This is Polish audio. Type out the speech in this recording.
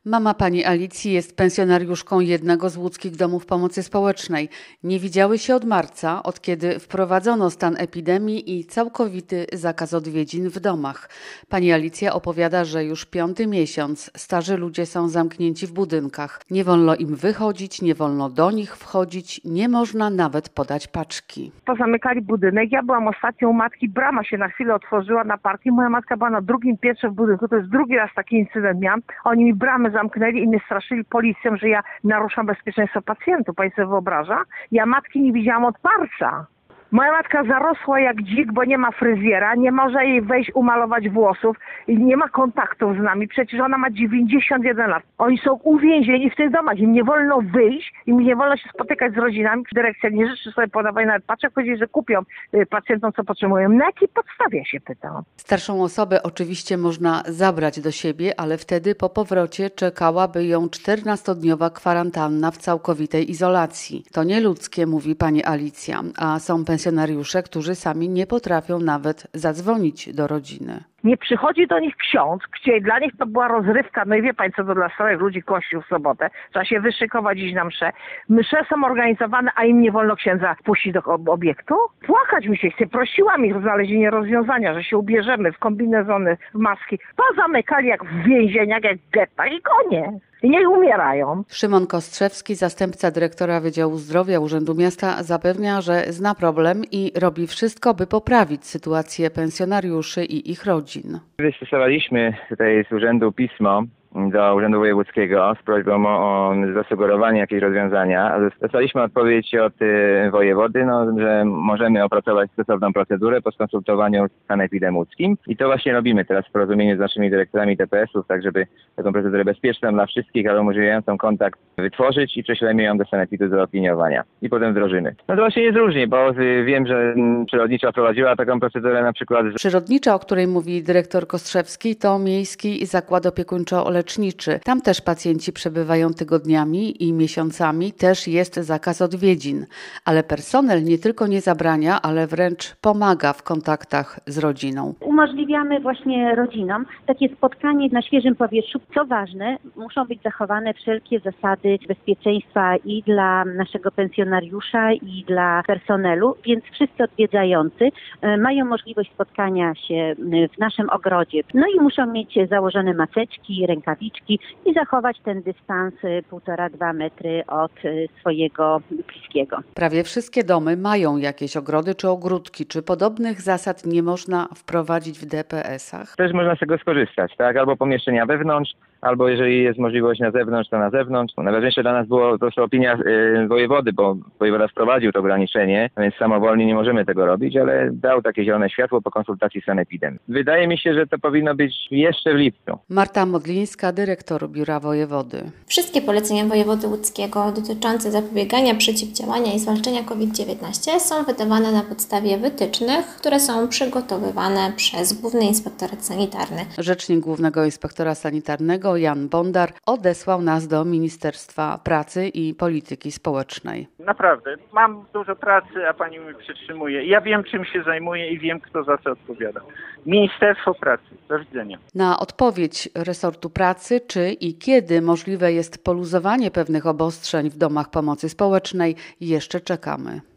Mama pani Alicji jest pensjonariuszką jednego z łódzkich domów pomocy społecznej. Nie widziały się od marca, od kiedy wprowadzono stan epidemii i całkowity zakaz odwiedzin w domach. Pani Alicja opowiada, że już 5. miesiąc starzy ludzie są zamknięci w budynkach. Nie wolno im wychodzić, nie wolno do nich wchodzić, nie można nawet podać paczki. Pozamykali budynek. Ja byłam ostatnią u matki, brama się na chwilę otworzyła na parking. Moja matka była na drugim piętrze w budynku. To jest drugi raz taki incydent miałam. Oni mi bramę zamknęli i mnie straszyli policją, że ja naruszam bezpieczeństwo pacjentów. Pani sobie wyobraża? Ja matki nie widziałam od marca. Moja matka zarosła jak dzik, bo nie ma fryzjera, nie może jej wejść umalować włosów i nie ma kontaktów z nami. Przecież ona ma 91 lat. Oni są uwięzieni w tych domach. Im nie wolno wyjść, im nie wolno się spotykać z rodzinami. Dyrekcja nie życzy sobie podawać nawet paczek, chodzi, że kupią pacjentom, co potrzebują. Na jakiej podstawie, się pytam? Starszą osobę oczywiście można zabrać do siebie, ale wtedy po powrocie czekałaby ją 14-dniowa kwarantanna w całkowitej izolacji. To nieludzkie, mówi pani Alicja, a są pensjonariusze, którzy sami nie potrafią nawet zadzwonić do rodziny. Nie przychodzi do nich ksiądz, gdzie dla nich to była rozrywka. No i wie pani, co to dla starych ludzi kościół w sobotę. Trzeba się wyszykować, iść na mszę. Msze są organizowane, a im nie wolno księdza puścić do obiektu? Płakać mi się chce. Prosiłam ich o znalezienie rozwiązania, że się ubierzemy w kombinezony, w maski. Pozamykali jak w więzieniach, jak w gettach i koniec. I niech umierają. Szymon Kostrzewski, zastępca dyrektora Wydziału Zdrowia Urzędu Miasta, zapewnia, że zna problem i robi wszystko, by poprawić sytuację pensjonariuszy i ich rodzin. Wystosowaliśmy tutaj z urzędu pismo do Urzędu Wojewódzkiego z prośbą o zasugerowanie jakiegoś rozwiązania. Dostaliśmy odpowiedź od wojewody, że możemy opracować stosowną procedurę po skonsultowaniu z sanepidem łódzkim. I to właśnie robimy teraz w porozumieniu z naszymi dyrektorami TPS-ów, tak żeby taką procedurę bezpieczną dla wszystkich, ale umożliwiającą kontakt wytworzyć i prześlemy ją do sanepidu do opiniowania. I potem wdrożymy. No to właśnie jest różnie, bo wiem, że przyrodnicza prowadziła taką procedurę na przykład. Przyrodnicza, o której mówi dyrektor Kostrzewski, to Miejski Zakład Opiekuńczo-Leczniczy. Tam też pacjenci przebywają tygodniami i miesiącami, też jest zakaz odwiedzin. Ale personel nie tylko nie zabrania, ale wręcz pomaga w kontaktach z rodziną. Umożliwiamy właśnie rodzinom takie spotkanie na świeżym powietrzu. Co ważne, muszą być zachowane wszelkie zasady bezpieczeństwa i dla naszego pensjonariusza, i dla personelu, więc wszyscy odwiedzający mają możliwość spotkania się w naszym ogrodzie. No i muszą mieć założone maseczki, rękawiczki i zachować ten dystans 1,5–2 metry od swojego bliskiego. Prawie wszystkie domy mają jakieś ogrody czy ogródki. Czy podobnych zasad nie można wprowadzić w DPS-ach? Też można z tego skorzystać, tak? Albo pomieszczenia wewnątrz, albo jeżeli jest możliwość na zewnątrz, to na zewnątrz. Najważniejsze dla nas było to opinia wojewody, bo wojewoda wprowadził to ograniczenie, więc samowolnie nie możemy tego robić, ale dał takie zielone światło po konsultacji z sanepidem. Wydaje mi się, że to powinno być jeszcze w lipcu. Marta Modlińska, dyrektor Biura Wojewody. Wszystkie polecenia wojewody łódzkiego dotyczące zapobiegania, przeciwdziałania i zwalczania COVID-19 są wydawane na podstawie wytycznych, które są przygotowywane przez Główny Inspektorat Sanitarny. Rzecznik Głównego Inspektora Sanitarnego Jan Bondar odesłał nas do Ministerstwa Pracy i Polityki Społecznej. Naprawdę, mam dużo pracy, a pani mnie przytrzymuje. Ja wiem, czym się zajmuję i wiem, kto za co odpowiada. Ministerstwo Pracy. Do widzenia. Na odpowiedź resortu pracy, czy i kiedy możliwe jest poluzowanie pewnych obostrzeń w domach pomocy społecznej, jeszcze czekamy.